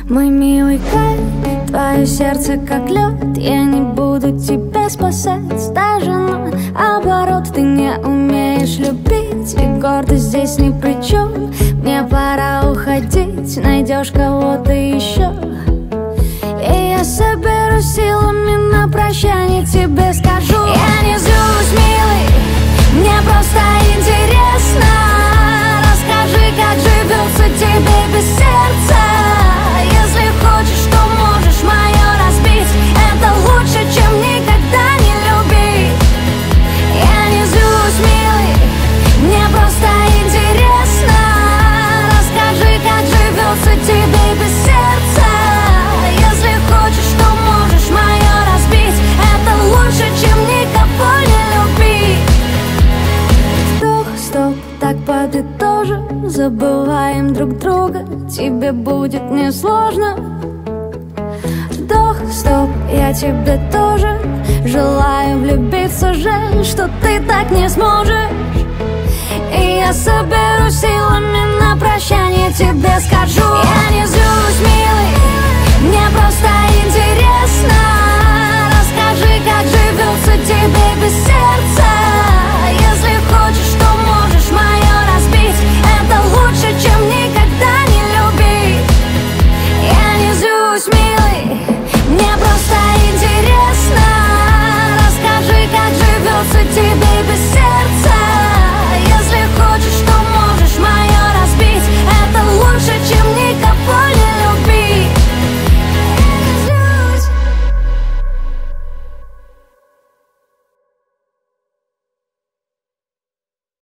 Мой милый Кай, твое сердце как лед. Я не буду тебя спасать даже наоборот. Ты не умеешь любить, и гордость здесь ни при чем. Мне пора уходить, найдешь кого-то еще. И я соберу силами на прощание тебе скажу: я не злюсь, милый, мне просто интересно. Расскажи, как живется тебе без сердца. Если хочешь, то можешь мое разбить. Это лучше, чем никогда не любить. Я не злюсь, милый, мне просто интересно. Расскажи, как живется тебе без сердца. Если хочешь, то можешь мое разбить. Это лучше, чем никого не любить. Вдох, стоп, так подытожим. Забываем друг друга, тебе будет несложно. Вдох, стоп, я тебе тоже желаю влюбиться. Жаль, что ты так не сможешь. И я соберу силами